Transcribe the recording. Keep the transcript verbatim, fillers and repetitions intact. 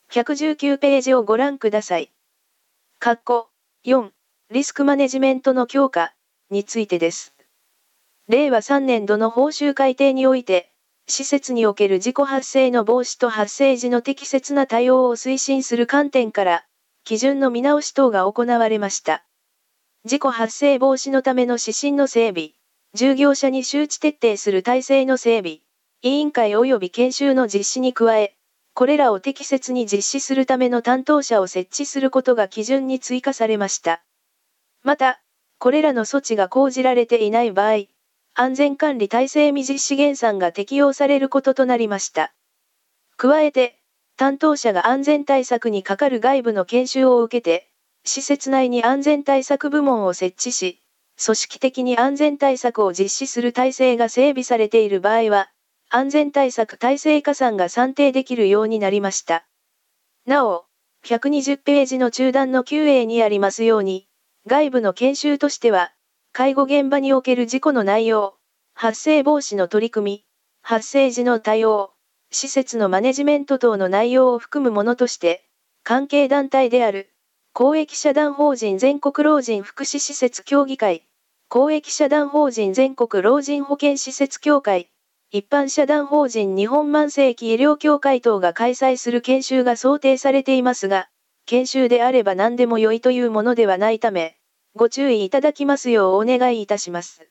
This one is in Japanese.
ひゃくじゅうきゅうページをご覧ください。括弧よん、リスクマネジメントの強化についてです。れいわさんねん度の報酬改定において、施設における事故発生の防止と発生時の適切な対応を推進する観点から、基準の見直し等が行われました。事故発生防止のための指針の整備、従業者に周知徹底する体制の整備、委員会及び研修の実施に加え、これらを適切に実施するための担当者を設置することが基準に追加されました。また、これらの措置が講じられていない場合、安全管理体制未実施減算が適用されることとなりました。加えて、担当者が安全対策に係る外部の研修を受けて、施設内に安全対策部門を設置し、組織的に安全対策を実施する体制が整備されている場合は、安全対策体制加算が算定できるようになりました。なお、ひゃくにじゅうページの中段の キューエー にありますように、外部の研修としては、介護現場における事故の内容、発生防止の取り組み、発生時の対応、施設のマネジメント等の内容を含むものとして、関係団体である、公益社団法人全国老人福祉施設協議会、公益社団法人全国老人保健施設協会、一般社団法人日本慢性期医療協会等が開催する研修が想定されていますが、研修であれば何でも良いというものではないため、ご注意いただきますようお願いいたします。